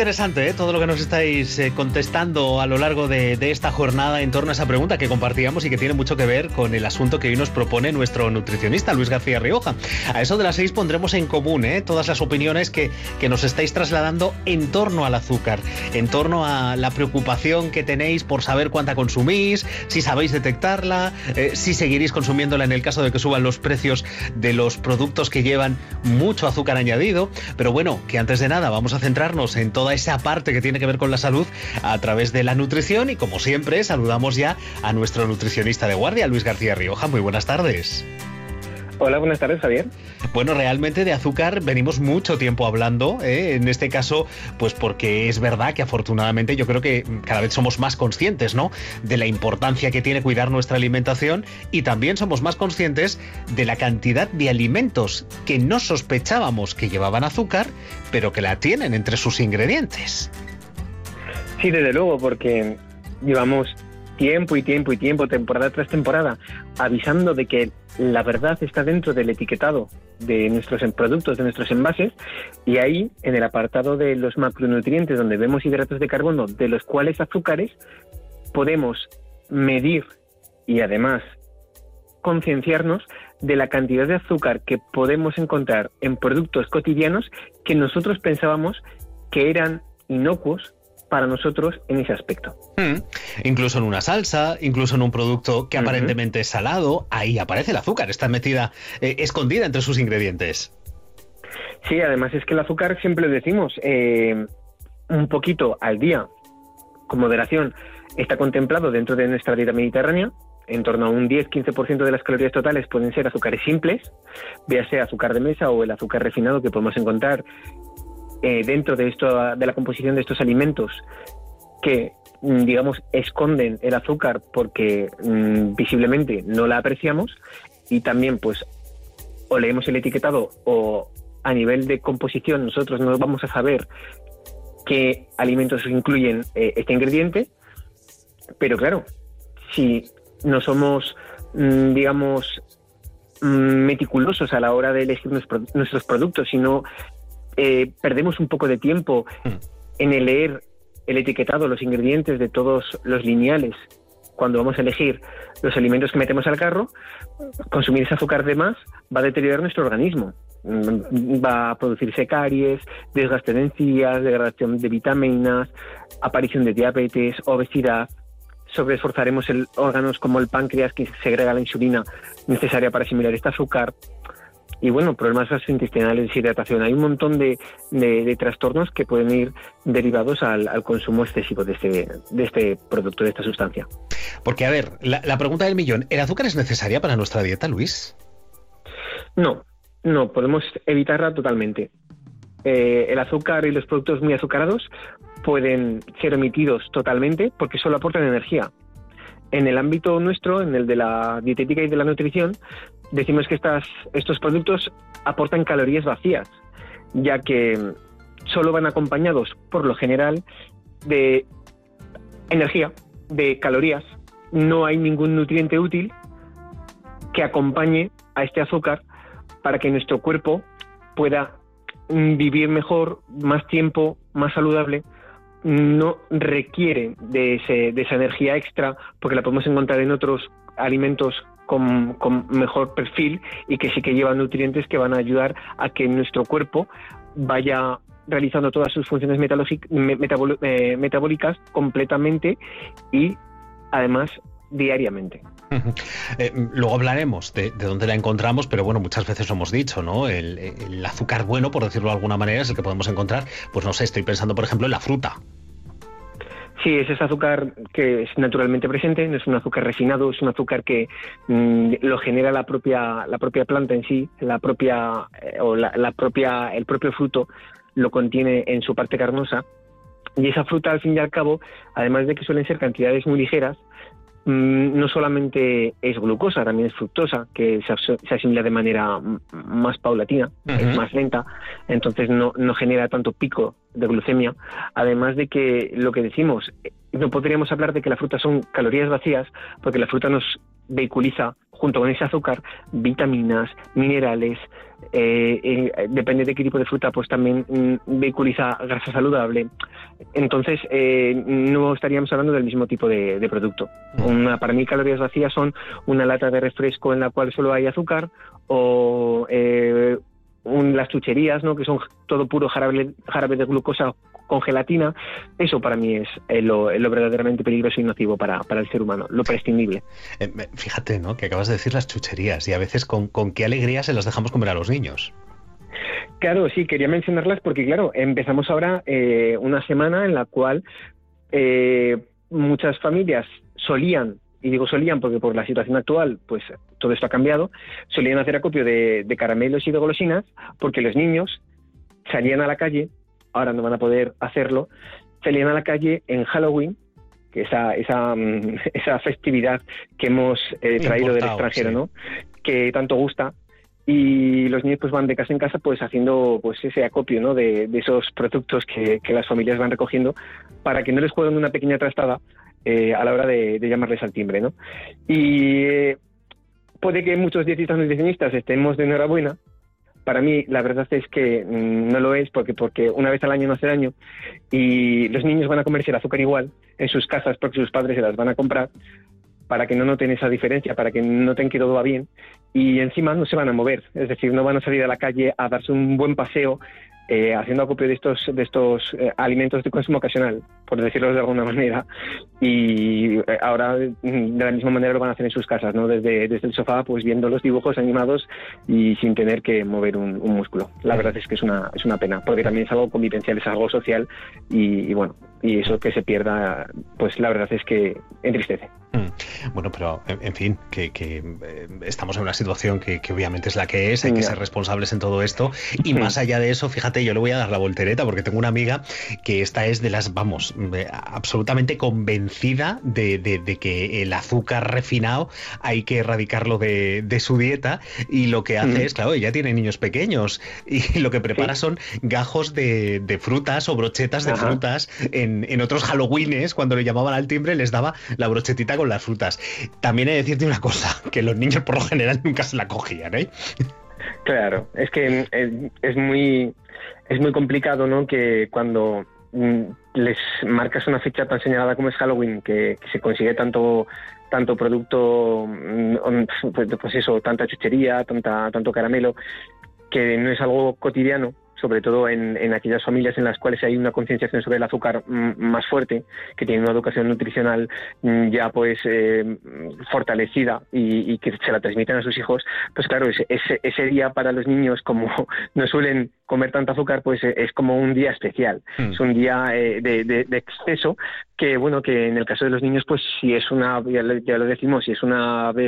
interesante, todo lo que nos estáis contestando a lo largo de esta jornada en torno a esa pregunta que compartíamos y que tiene mucho que ver con el asunto que hoy nos propone nuestro nutricionista, Luis García Rioja. A eso de las 6 pondremos en común todas las opiniones que nos estáis trasladando en torno al azúcar, en torno a la preocupación que tenéis por saber cuánta consumís, si sabéis detectarla, si seguiréis consumiéndola en el caso de que suban los precios de los productos que llevan mucho azúcar añadido. Pero bueno, que antes de nada vamos a centrarnos en toda esa parte que tiene que ver con la salud a través de la nutrición y, como siempre, saludamos ya a nuestro nutricionista de guardia, Luis García Rioja. Muy buenas tardes. Hola, buenas tardes, Javier. Bueno, realmente de azúcar venimos mucho tiempo hablando, en este caso, pues porque es verdad que afortunadamente yo creo que cada vez somos más conscientes, ¿no?, de la importancia que tiene cuidar nuestra alimentación, y también somos más conscientes de la cantidad de alimentos que no sospechábamos que llevaban azúcar, pero que la tienen entre sus ingredientes. Sí, desde luego, porque llevamos tiempo, temporada tras temporada, avisando de que la verdad está dentro del etiquetado de nuestros productos, de nuestros envases, y ahí, en el apartado de los macronutrientes, donde vemos hidratos de carbono, de los cuales azúcares, podemos medir y además concienciarnos de la cantidad de azúcar que podemos encontrar en productos cotidianos que nosotros pensábamos que eran inocuos para nosotros en ese aspecto. Incluso en una salsa, incluso en un producto que aparentemente es salado, ahí aparece el azúcar, está metida, escondida entre sus ingredientes. Sí, además es que el azúcar, siempre lo decimos, un poquito al día, con moderación, está contemplado dentro de nuestra dieta mediterránea. En torno a un 10-15% de las calorías totales pueden ser azúcares simples, véase azúcar de mesa o el azúcar refinado que podemos encontrar dentro de esto, de la composición de estos alimentos que, digamos, esconden el azúcar porque visiblemente no la apreciamos, y también pues o leemos el etiquetado o a nivel de composición nosotros no vamos a saber qué alimentos incluyen este ingrediente. Pero claro, si no somos, digamos, meticulosos a la hora de elegir nuestros productos, sino perdemos un poco de tiempo en el leer el etiquetado, los ingredientes de todos los lineales, cuando vamos a elegir los alimentos que metemos al carro, consumir ese azúcar de más va a deteriorar nuestro organismo. Va a producirse caries, desgaste de encías, degradación de vitaminas, aparición de diabetes, obesidad. Sobreesforzaremos órganos como el páncreas, que segrega la insulina necesaria para asimilar este azúcar. Y bueno, problemas gastrointestinales, deshidratación. Hay un montón de trastornos que pueden ir derivados al consumo excesivo de este producto, de esta sustancia. Porque, a ver, la pregunta del millón, ¿el azúcar es necesaria para nuestra dieta, Luis? No, podemos evitarla totalmente. El azúcar y los productos muy azucarados pueden ser omitidos totalmente porque solo aportan energía. En el ámbito nuestro, en el de la dietética y de la nutrición, decimos que estos productos aportan calorías vacías, ya que solo van acompañados, por lo general, de energía, de calorías. No hay ningún nutriente útil que acompañe a este azúcar para que nuestro cuerpo pueda vivir mejor, más tiempo, más saludable. No requiere de esa energía extra, porque la podemos encontrar en otros alimentos con mejor perfil y que sí que llevan nutrientes que van a ayudar a que nuestro cuerpo vaya realizando todas sus funciones metabólicas completamente y además diariamente. Luego hablaremos de dónde la encontramos, pero bueno, muchas veces lo hemos dicho, ¿no? El azúcar bueno, por decirlo de alguna manera, es el que podemos encontrar, pues no sé, estoy pensando por ejemplo en la fruta. Sí, es ese azúcar que es naturalmente presente, no es un azúcar refinado, es un azúcar que lo genera la propia planta en sí, el propio fruto lo contiene en su parte carnosa, y esa fruta, al fin y al cabo, además de que suelen ser cantidades muy ligeras, no solamente es glucosa, también es fructosa, que se asimila de manera más paulatina, es más lenta, entonces no genera tanto pico de glucemia. Además de que lo que decimos, no podríamos hablar de que la fruta son calorías vacías, porque la fruta nos vehiculiza junto con ese azúcar, vitaminas, minerales, depende de qué tipo de fruta, pues también vehiculiza grasa saludable. Entonces, no estaríamos hablando del mismo tipo de producto. Para mí, calorías vacías son una lata de refresco en la cual solo hay azúcar, o las chucherías, ¿no?, que son todo puro jarabe de glucosa con gelatina. Eso para mí es lo verdaderamente peligroso y nocivo para el ser humano, lo prescindible. Fíjate, ¿no?, que acabas de decir las chucherías, y a veces con qué alegría se las dejamos comer a los niños. Claro, sí, quería mencionarlas porque, claro, empezamos ahora una semana en la cual muchas familias solían, y digo solían porque por la situación actual, pues todo esto ha cambiado, solían hacer acopio de caramelos y de golosinas porque los niños salían a la calle, ahora no van a poder hacerlo, salían a la calle en Halloween, que esa festividad que hemos traído del extranjero, sí, ¿no?, que tanto gusta, y los niños pues van de casa en casa pues haciendo pues ese acopio, ¿no?, de esos productos que las familias van recogiendo para que no les jueguen una pequeña trastada a la hora de llamarles al timbre, ¿no? Y puede que muchos dietistas nutricionistas estemos de enhorabuena. Para mí la verdad es que no lo es, porque una vez al año no hace daño, y los niños van a comerse el azúcar igual en sus casas porque sus padres se las van a comprar, para que no noten esa diferencia, para que noten que todo va bien, y encima no se van a mover, es decir, no van a salir a la calle a darse un buen paseo haciendo acopio de estos alimentos de consumo ocasional, por decirlo de alguna manera, y ahora de la misma manera lo van a hacer en sus casas, ¿no?, desde el sofá, pues viendo los dibujos animados y sin tener que mover un músculo. La verdad es que es una pena, porque también es algo convivencial, es algo social, y bueno, y eso que se pierda, pues la verdad es que entristece. Bueno, pero en fin, que estamos en una situación que obviamente es la que es, hay que ser responsables en todo esto, y más allá de eso, fíjate, yo le voy a dar la voltereta porque tengo una amiga que esta es de las, absolutamente convencida de que el azúcar refinado hay que erradicarlo de su dieta, y lo que hace es, claro, ella tiene niños pequeños y lo que prepara son gajos de frutas o brochetas de frutas. En otros Halloweenes, cuando le llamaban al timbre, les daba la brochetita con las frutas. También he de decirte una cosa, que los niños por lo general nunca se la cogían, ¿eh? Claro, es que es muy complicado, ¿no?, que cuando les marcas una fecha tan señalada como es Halloween, que se consigue tanto producto, pues eso, tanta chuchería, tanto caramelo, que no es algo cotidiano, sobre todo en aquellas familias en las cuales hay una concienciación sobre el azúcar más fuerte, que tienen una educación nutricional ya pues fortalecida y que se la transmiten a sus hijos. Pues claro, ese día para los niños, como no suelen comer tanto azúcar, pues es como un día especial, es un día de exceso, que bueno, que en el caso de los niños, pues si es ya lo decimos, si es una vez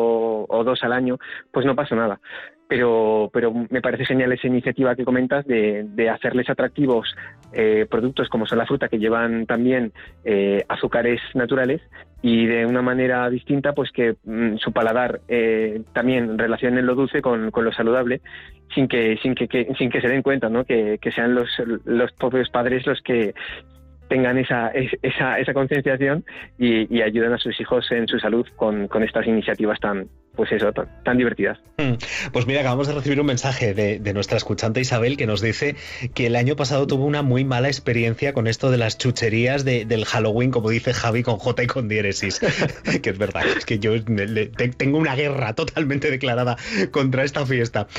o dos al año, pues no pasa nada. Pero me parece genial esa iniciativa que comentas de hacerles atractivos productos como son la fruta, que llevan también azúcares naturales, y de una manera distinta, pues que su paladar también relacione lo dulce con lo saludable, sin que se den cuenta, ¿no?, que sean los propios padres los que tengan esa concienciación y ayuden a sus hijos en su salud con estas iniciativas tan divertidas. Pues mira, acabamos de recibir un mensaje de nuestra escuchante Isabel, que nos dice que el año pasado tuvo una muy mala experiencia con esto de las chucherías del Halloween, como dice Javi, con J y con diéresis. Que es verdad, es que yo tengo una guerra totalmente declarada contra esta fiesta.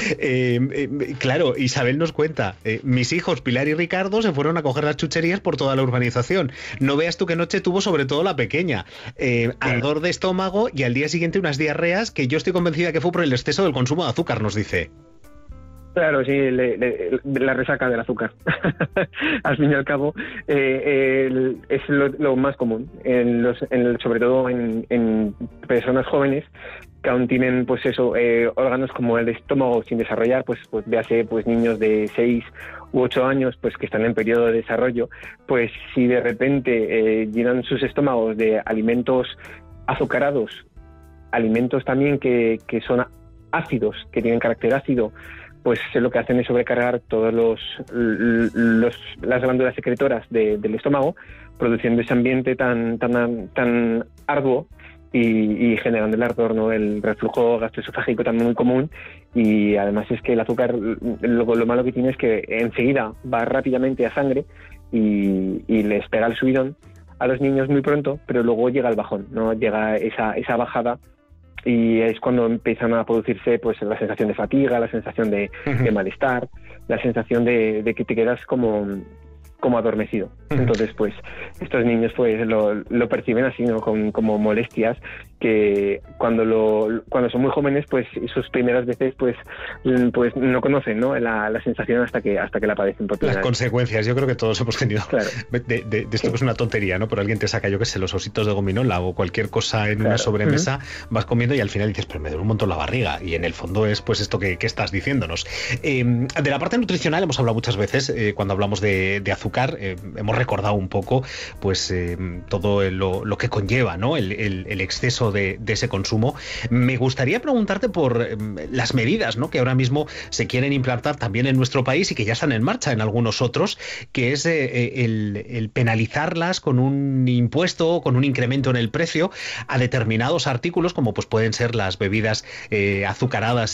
Claro, Isabel nos cuenta, mis hijos Pilar y Ricardo se fueron a coger las chucherías por toda la urbanización. No veas tú qué noche tuvo, sobre todo la pequeña. Ardor de estómago y al día siguiente unas diarreas que yo estoy convencida que fue por el exceso del consumo de azúcar, nos dice. Claro, sí, la resaca del azúcar. Al fin y al cabo, es lo más común, sobre todo en personas jóvenes que aún tienen, pues eso, órganos como el estómago sin desarrollar, pues véase, pues niños de 6 u 8 años, pues que están en periodo de desarrollo, pues si de repente llenan sus estómagos de alimentos azucarados, alimentos también que son ácidos, que tienen carácter ácido, pues lo que hacen es sobrecargar todas las glándulas secretoras del estómago, produciendo ese ambiente tan arduo y generando el ardor, ¿no? El reflujo gastroesofágico también muy común, y además es que el azúcar, lo malo que tiene es que enseguida va rápidamente a sangre y les pega el subidón a los niños muy pronto, pero luego llega el bajón, ¿no? Llega esa bajada, y es cuando empiezan a producirse pues la sensación de fatiga, la sensación de malestar, la sensación de que te quedas como adormecido. Entonces, pues, estos niños pues lo perciben así, ¿no? Como molestias, que cuando son muy jóvenes, pues sus primeras veces pues no conocen, ¿no? la sensación hasta que la padecen por primera Las vez. consecuencias, yo creo que todos hemos tenido Claro. de esto, que es una tontería, ¿no? Pero alguien te saca, yo qué sé, los ositos de gominola o cualquier cosa en una sobremesa, vas comiendo y al final dices, pero me duele un montón la barriga, y en el fondo es pues esto que estás diciéndonos. De la parte nutricional hemos hablado muchas veces, cuando hablamos de azúcar, hemos recordado un poco pues todo lo que conlleva, ¿no? El exceso de ese consumo. Me gustaría preguntarte por las medidas, ¿no? Que ahora mismo se quieren implantar también en nuestro país y que ya están en marcha en algunos otros, que es el penalizarlas con un impuesto, con un incremento en el precio a determinados artículos, como pues pueden ser las bebidas azucaradas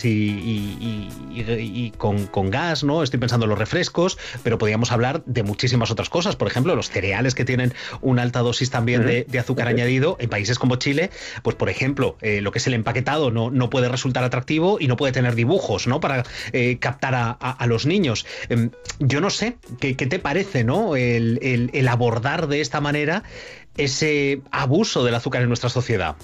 y con gas, ¿no? Estoy pensando en los refrescos, pero podríamos hablar de muchísimas otras cosas. Por ejemplo, los cereales, que tienen una alta dosis también de azúcar añadido. En países como Chile, pues por ejemplo, lo que es el empaquetado no puede resultar atractivo y no puede tener dibujos, ¿no? Para captar a los niños. Yo no sé, ¿qué te parece, ¿no? El abordar de esta manera ese abuso del azúcar en nuestra sociedad.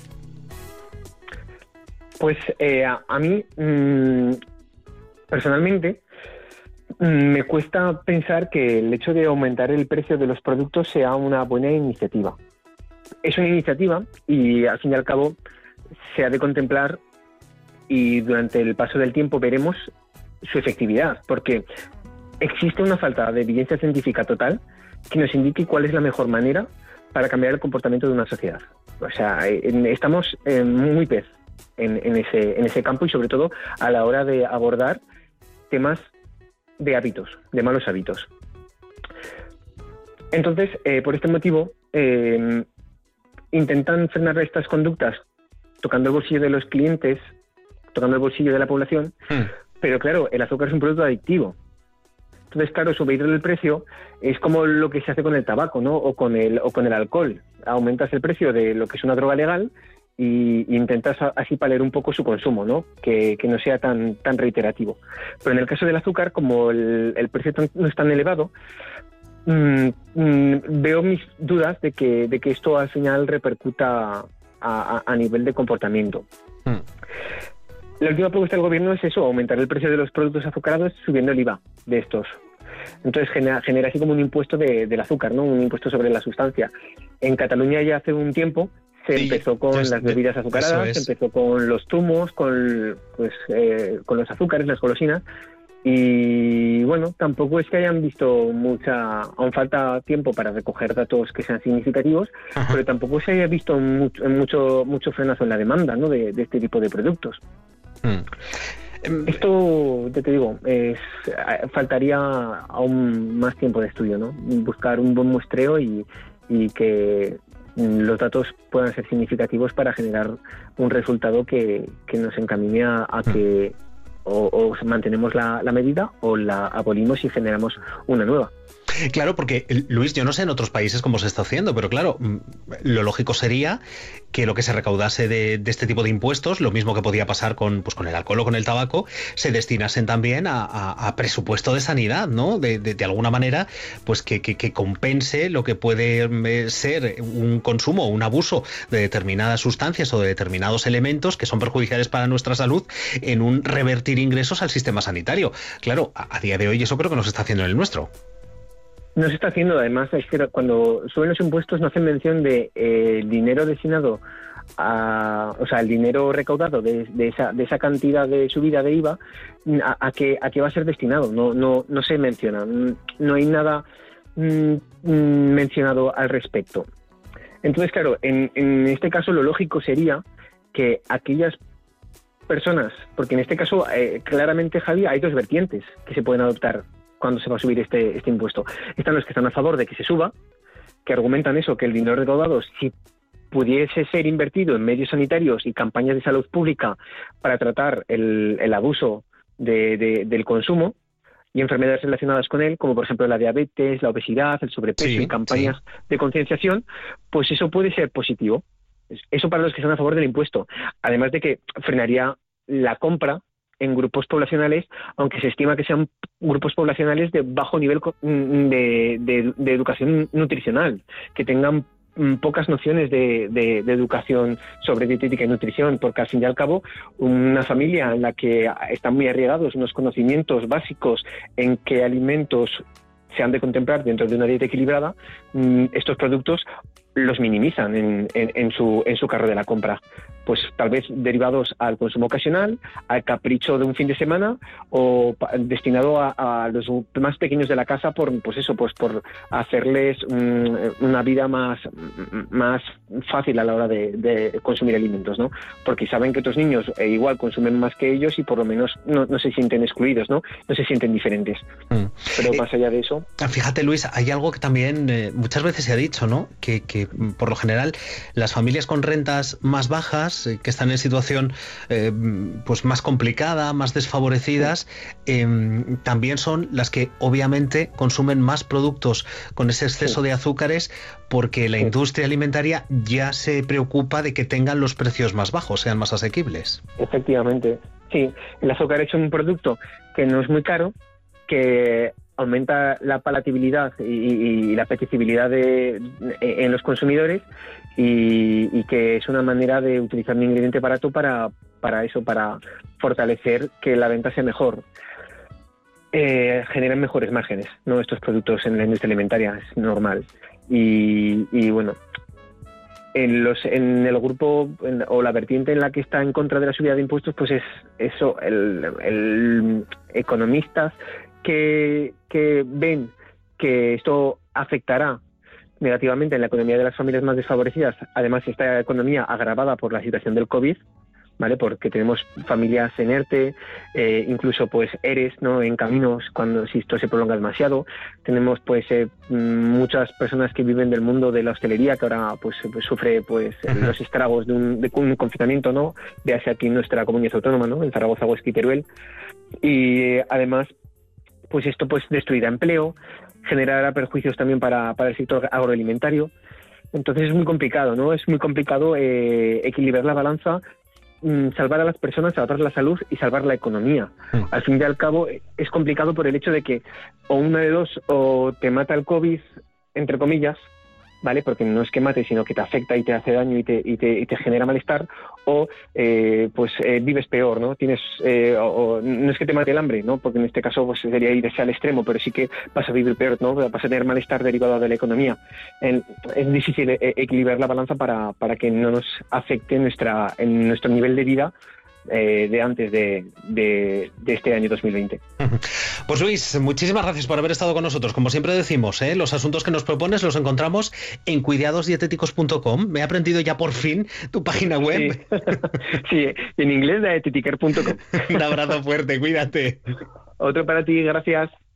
Pues a mí, personalmente, me cuesta pensar que el hecho de aumentar el precio de los productos sea una buena iniciativa. Es una iniciativa y, al fin y al cabo, se ha de contemplar, y durante el paso del tiempo veremos su efectividad, porque existe una falta de evidencia científica total que nos indique cuál es la mejor manera para cambiar el comportamiento de una sociedad. O sea, estamos muy pez en ese campo, y sobre todo a la hora de abordar temas de hábitos, de malos hábitos. Entonces, por este motivo, intentan frenar estas conductas tocando el bolsillo de los clientes, tocando el bolsillo de la población, pero claro, el azúcar es un producto adictivo. Entonces, claro, subir el precio es como lo que se hace con el tabaco, ¿no? O con el alcohol. Aumentas el precio de lo que es una droga legal y intentas así paliar un poco su consumo, ¿no? Que no sea tan reiterativo. Pero en el caso del azúcar, como el precio no es tan elevado, veo mis dudas de que esto al final repercuta a nivel de comportamiento. La última propuesta del gobierno es eso, aumentar el precio de los productos azucarados subiendo el IVA de estos. Entonces genera así como un impuesto del azúcar, ¿no? Un impuesto sobre la sustancia. En Cataluña ya hace un tiempo se empezó con las bebidas azucaradas, se empezó con los zumos, con los azúcares, las golosinas. Y bueno, tampoco es que hayan visto aún falta tiempo para recoger datos que sean significativos, pero tampoco se haya visto mucho frenazo en la demanda, ¿no? de este tipo de productos. Esto, ya te digo, faltaría aún más tiempo de estudio, ¿no? Buscar un buen muestreo y que los datos puedan ser significativos para generar un resultado que nos encamine a que o mantenemos la medida o la abolimos y generamos una nueva. Claro, porque, Luis, yo no sé en otros países cómo se está haciendo, pero claro, lo lógico sería que lo que se recaudase de este tipo de impuestos, lo mismo que podía pasar con el alcohol o con el tabaco, se destinasen también a presupuesto de sanidad, ¿no? De alguna manera, pues que compense lo que puede ser un consumo o un abuso de determinadas sustancias o de determinados elementos que son perjudiciales para nuestra salud, en un revertir ingresos al sistema sanitario. Claro, a día de hoy eso creo que no se está haciendo en el nuestro. No se está haciendo, además, es que cuando suben los impuestos no hacen mención de el dinero destinado o sea, el dinero recaudado de esa cantidad de subida de IVA, a qué va a ser destinado. No se menciona, no hay nada mencionado al respecto. Entonces, claro, en este caso lo lógico sería que aquellas personas, porque en este caso claramente, Javi, hay dos vertientes que se pueden adoptar cuando se va a subir este impuesto. Están los que están a favor de que se suba, que argumentan eso, que el dinero recaudado, si pudiese ser invertido en medios sanitarios y campañas de salud pública para tratar el abuso del consumo y enfermedades relacionadas con él, como por ejemplo la diabetes, la obesidad, el sobrepeso y campañas de concienciación, pues eso puede ser positivo. Eso para los que están a favor del impuesto. Además de que frenaría la compra en grupos poblacionales, aunque se estima que sean grupos poblacionales de bajo nivel de educación nutricional, que tengan pocas nociones de educación sobre dietética y nutrición, porque al fin y al cabo una familia en la que están muy arraigados unos conocimientos básicos en qué alimentos se han de contemplar dentro de una dieta equilibrada, estos productos los minimizan en su carro de la compra, pues tal vez derivados al consumo ocasional, al capricho de un fin de semana o destinado a los más pequeños de la casa por hacerles una vida más fácil a la hora de consumir alimentos, ¿no? Porque saben que otros niños igual consumen más que ellos y por lo menos no se sienten excluidos, no se sienten diferentes. Pero más allá de eso... Fíjate, Luis, hay algo que también muchas veces se ha dicho, ¿no? Que por lo general las familias con rentas más bajas, que están en situación pues más complicada, más desfavorecidas, también son las que obviamente consumen más productos con ese exceso de azúcares, porque la industria alimentaria ya se preocupa de que tengan los precios más bajos, sean más asequibles. Efectivamente, sí. El azúcar es un producto que no es muy caro, que aumenta la palatabilidad y la apetecibilidad en los consumidores y que es una manera de utilizar un ingrediente barato para fortalecer que la venta sea mejor. Generan mejores márgenes, ¿no? Estos productos en la industria alimentaria, es normal. Y bueno, en el grupo o la vertiente en la que está en contra de la subida de impuestos, pues es eso, el economistas que ven que esto afectará negativamente en la economía de las familias más desfavorecidas. Además, esta economía agravada por la situación del COVID, ¿vale? Porque tenemos familias en ERTE, incluso pues ERES, ¿no? En caminos si esto se prolonga demasiado. Tenemos pues muchas personas que viven del mundo de la hostelería que ahora pues sufre pues los estragos de un confinamiento, ¿no? Véase aquí en nuestra comunidad autónoma, ¿no? En Zaragoza, Huesca y Teruel. Y además pues esto pues destruirá empleo, generará perjuicios también para el sector agroalimentario. Entonces es muy complicado, ¿no? Es muy complicado equilibrar la balanza, salvar a las personas, salvar la salud y salvar la economía. Al fin y al cabo es complicado por el hecho de que o una de dos, o te mata el COVID, entre comillas, ¿vale? Porque no es que mate, sino que te afecta y te hace daño y te genera malestar, o vives peor, ¿no? No es que te mate el hambre, ¿no? Porque en este caso pues sería irse al extremo, pero sí que vas a vivir peor, ¿no? Vas a tener malestar derivado de la economía. Es difícil equilibrar la balanza para que no nos afecte en nuestro nivel de vida de antes de este año 2020. Pues Luis, muchísimas gracias por haber estado con nosotros. Como siempre decimos, los asuntos que nos propones los encontramos en cuidadosdietéticos.com. Me he aprendido ya por fin tu página web. Sí, en inglés, dietetiker.com. Un abrazo fuerte, cuídate. Otro para ti, gracias.